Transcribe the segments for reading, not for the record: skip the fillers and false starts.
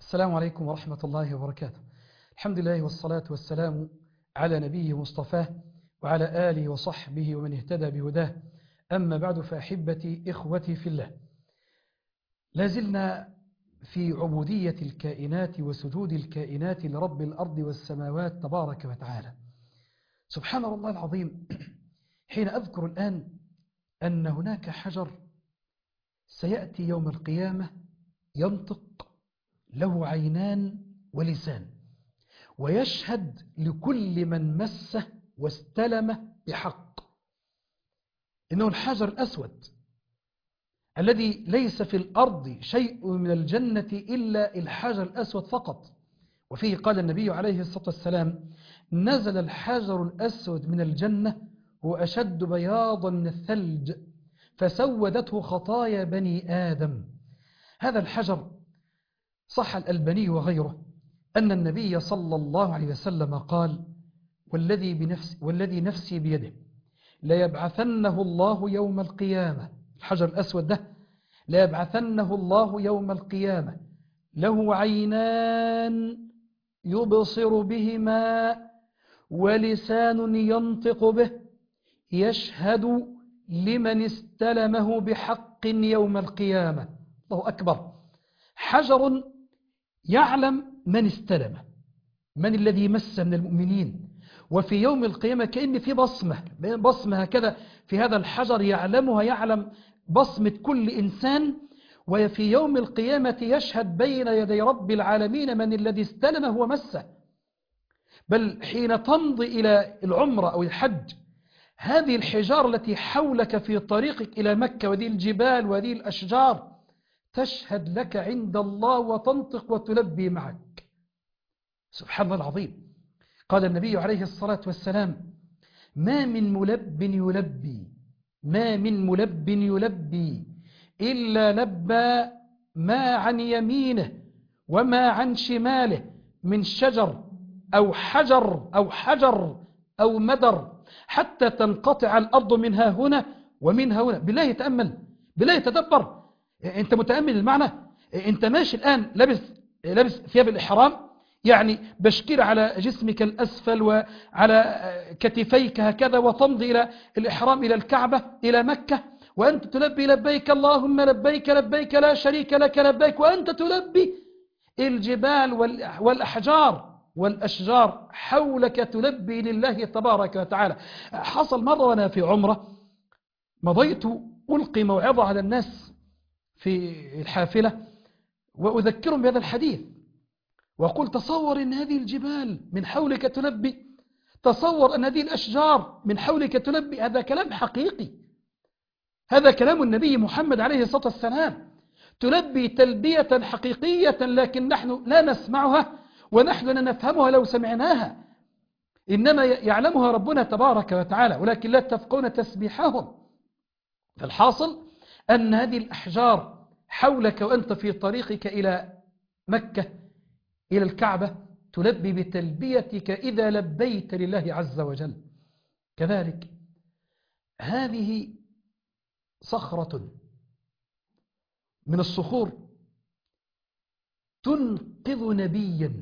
السلام عليكم ورحمة الله وبركاته. الحمد لله والصلاة والسلام على نبيه مصطفاه وعلى آله وصحبه ومن اهتدى بهداه. أما بعد فأحبتي إخوتي في الله، لازلنا في عبودية الكائنات وسجود الكائنات لرب الأرض والسماوات تبارك وتعالى. سبحان الله العظيم، حين أذكر الآن أن هناك حجر سيأتي يوم القيامة ينطق، له عينان ولسان، ويشهد لكل من مسه واستلمه بحق. إنه الحجر الأسود الذي ليس في الأرض شيء من الجنة إلا الحجر الأسود فقط. وفيه قال النبي عليه الصلاة والسلام: نزل الحجر الأسود من الجنة وأشد بياضا من الثلج فسودته خطايا بني آدم. هذا الحجر صح الألباني وغيره أن النبي صلى الله عليه وسلم قال: والذي نفسي بيده ليبعثنه الله يوم القيامة، الحجر الأسود ده ليبعثنه الله يوم القيامة له عينان يبصر بهما ولسان ينطق به يشهد لمن استلمه بحق يوم القيامة. الله أكبر. حجر يعلم من استلمه، من الذي مس من المؤمنين، وفي يوم القيامة كأن في بصمة هكذا في هذا الحجر يعلمها، يعلم بصمة كل إنسان. وفي يوم القيامة يشهد بين يدي رب العالمين من الذي استلمه ومسه. بل حين تمضي إلى العمرة أو الحج، هذه الحجار التي حولك في طريقك إلى مكة وهذه الجبال وهذه الأشجار تشهد لك عند الله وتنطق وتلبي معك. سبحان الله العظيم. قال النبي عليه الصلاة والسلام: ما من ملب يلبي إلا لبى ما عن يمينه وما عن شماله من شجر أو حجر أو مدر حتى تنقطع الأرض منها هنا ومنها هنا. بالله يتأمل، بالله يتدبر. أنت متأمل المعنى؟ أنت ماشي الآن لابس ثياب الإحرام، يعني بشكير على جسمك الأسفل وعلى كتفيك هكذا، وتمضي إلى الإحرام إلى الكعبة إلى مكة، وأنت تلبي لبيك اللهم لبيك لبيك لا شريك لك لبيك، وأنت تلبي الجبال والأحجار والأشجار حولك تلبي لله تبارك وتعالى. حصل مرة وأنا في عمرة مضيت ألقي موعظة على الناس في الحافلة وأذكرهم بهذا الحديث، وقل: تصور أن هذه الجبال من حولك تلبي، تصور أن هذه الأشجار من حولك تلبي. هذا كلام حقيقي، هذا كلام النبي محمد عليه الصلاة والسلام، تلبي تلبية حقيقية، لكن نحن لا نسمعها ونحن لا نفهمها لو سمعناها، إنما يعلمها ربنا تبارك وتعالى، ولكن لا تفقون تسبيحهم. فالحاصل أن هذه الأحجار حولك وأنت في طريقك إلى مكة إلى الكعبة تلبي بتلبيتك إذا لبيت لله عز وجل. كذلك هذه صخرة من الصخور تنقذ نبيا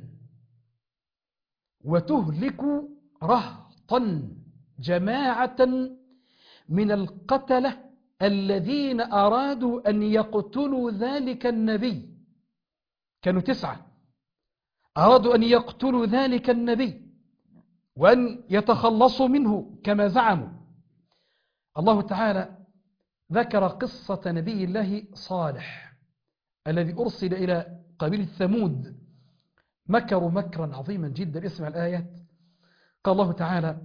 وتهلك رهطا جماعة من القتلة الذين أرادوا أن يقتلوا ذلك النبي. كانوا 9 أرادوا أن يقتلوا ذلك النبي وأن يتخلصوا منه كما زعموا. الله تعالى ذكر قصة نبي الله صالح الذي أرسل إلى قبيلة ثمود، مكروا مكرا عظيما جدا. اسمع الآيات. قال الله تعالى: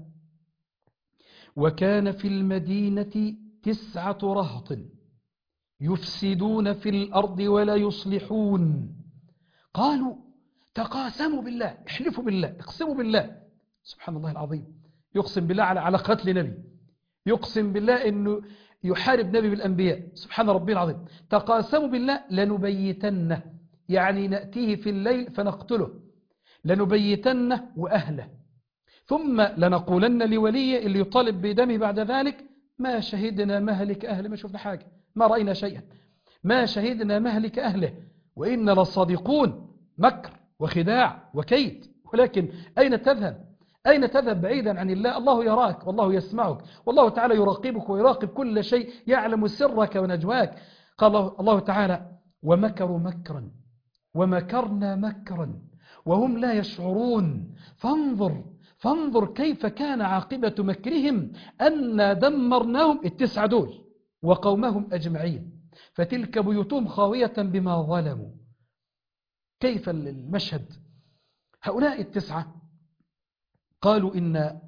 وكان في المدينة 9 رهط يفسدون في الأرض ولا يصلحون قالوا تقاسموا بالله، احلفوا بالله، اقسموا بالله. سبحان الله العظيم، يقسم بالله على قتل نبي، يقسم بالله أنه يحارب نبي بالأنبياء. سبحان ربي العظيم. تقاسموا بالله لنبيتنه، يعني نأتيه في الليل فنقتله، لنبيتنه وأهله، ثم لنقولن لوليه اللي يطالب بدمه بعد ذلك: ما شهدنا مهلك أهله، ما شفنا حاجة، ما رأينا شيئا، ما شهدنا مهلك أهله وإنا لصادقون، مكر وخداع وكيد، ولكن أين تذهب؟ أين تذهب بعيدا عن الله؟ الله يراك والله يسمعك، والله تعالى يراقبك ويراقب كل شيء، يعلم سرك ونجواك. قال الله تعالى: ومكروا مكرا ومكرنا مكرا وهم لا يشعرون فانظر كيف كان عاقبة مكرهم أنا دمرناهم، التسعة دول وقومهم أجمعين، فتلك بيوتهم خاوية بما ظلموا. كيف المشهد؟ هؤلاء التسعة قالوا إن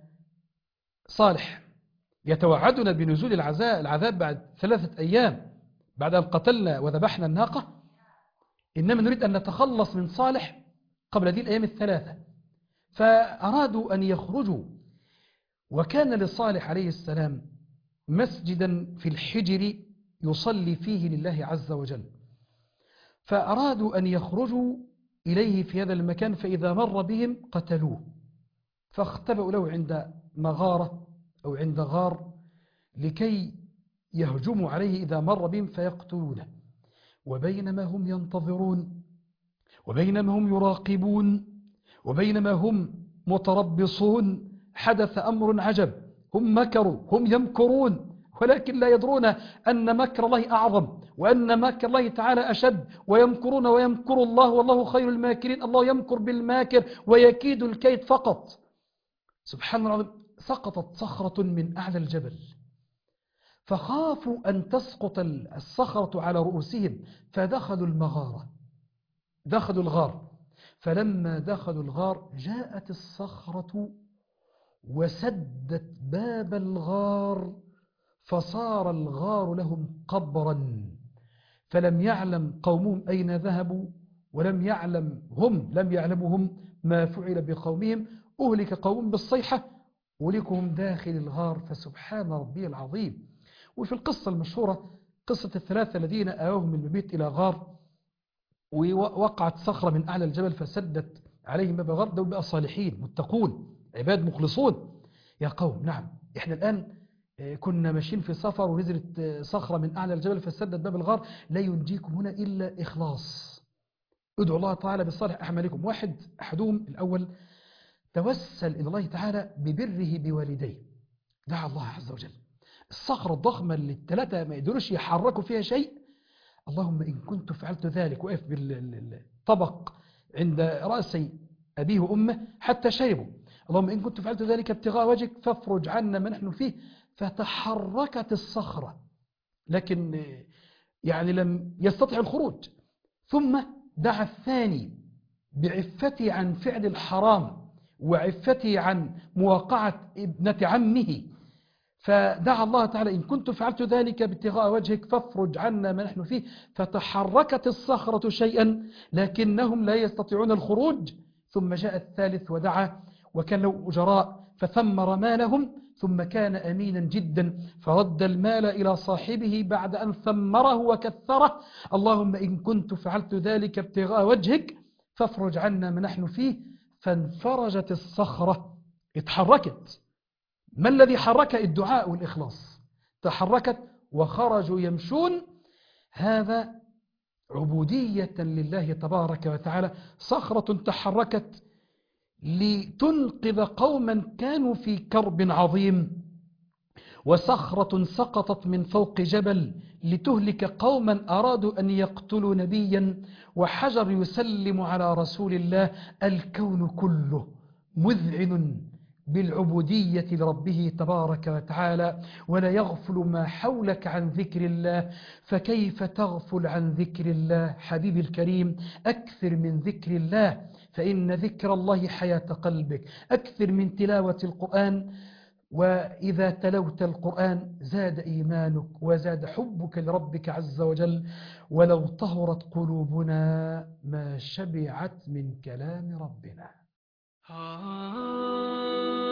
صالح يتوعدنا بنزول العذاب بعد 3 أيام بعد أن قتلنا وذبحنا الناقة، إنما نريد أن نتخلص من صالح قبل هذه الأيام 3. فأرادوا أن يخرجوا، وكان لصالح عليه السلام مسجدا في الحجر يصلي فيه لله عز وجل، فأرادوا أن يخرجوا إليه في هذا المكان، فإذا مر بهم قتلوه، فاختبأوا له عند مغارة أو عند غار لكي يهجموا عليه إذا مر بهم فيقتلونه. وبينما هم ينتظرون وبينما هم يراقبون وبينما هم متربصون حدث أمر عجب. هم مكروا، هم يمكرون، ولكن لا يدرون أن مكر الله أعظم، وأن مكر الله تعالى أشد. ويمكرون ويمكر الله والله خير الماكرين. الله يمكر بالماكر ويكيد الكيد فقط. سبحان الله، سقطت صخرة من أعلى الجبل، فخافوا أن تسقط الصخرة على رؤوسهم، فدخلوا المغارة، دخلوا الغار. فلما دخلوا الغار جاءت الصخرة وسدت باب الغار، فصار الغار لهم قبرا، فلم يعلم قومهم أين ذهبوا، ولم يعلموا هم ما فعل بقومهم. أهلك قوم بالصيحة، أهلكهم داخل الغار. فسبحان ربي العظيم. وفي القصة المشهورة قصة ال3 الذين آوهم من المبيت إلى غار، ووقعت صخرة من أعلى الجبل فسدت عليهم باب الغار. دول بقى صالحين متقون عباد مخلصون. يا قوم، نعم إحنا الآن كنا ماشيين في سفر ونزلت صخرة من أعلى الجبل فسدت باب الغار، لا ينجيكم هنا إلا إخلاص. ادعوا الله تعالى بالصالح أعمالكم. أحدهم الأول توسل إلى الله تعالى ببره بوالديه، دعا الله عز وجل. الصخرة الضخمة اللي ال3 ما يقدروش يحركوا فيها شيء، اللهم إن كنت فعلت ذلك، وقف بالطبق عند رأسي أبيه وأمه حتى شربوا. اللهم إن كنت فعلت ذلك ابتغاء وجهك فافرج عنا ما نحن فيه. فتحركت الصخرة، لكن يعني لم يستطع الخروج. ثم دعا الثاني بعفته عن فعل الحرام وعفته عن مواقعة ابنة عمه، فدعا الله تعالى إن كنت فعلت ذلك ابتغاء وجهك فافرج عنا ما نحن فيه. فتحركت الصخرة شيئا لكنهم لا يستطيعون الخروج. ثم جاء الثالث ودعا، وكان له أجراء فثمر مالهم، ثم كان أمينا جدا فرد المال إلى صاحبه بعد أن ثمره وكثره. اللهم إن كنت فعلت ذلك ابتغاء وجهك فافرج عنا ما نحن فيه. فانفرجت الصخرة، اتحركت. ما الذي حرك؟ الدعاء والإخلاص. تحركت وخرجوا يمشون. هذا عبودية لله تبارك وتعالى. صخرة تحركت لتنقذ قوما كانوا في كرب عظيم، وصخرة سقطت من فوق جبل لتهلك قوما أرادوا أن يقتلوا نبيا، وحجر يسلم على رسول الله. الكون كله مذعن بالعبودية لربه تبارك وتعالى، ولا يغفل ما حولك عن ذكر الله. فكيف تغفل عن ذكر الله؟ حبيبي الكريم، أكثر من ذكر الله، فإن ذكر الله حياة قلبك. أكثر من تلاوة القرآن، وإذا تلوت القرآن زاد إيمانك وزاد حبك لربك عز وجل. ولو طهرت قلوبنا ما شبعت من كلام ربنا.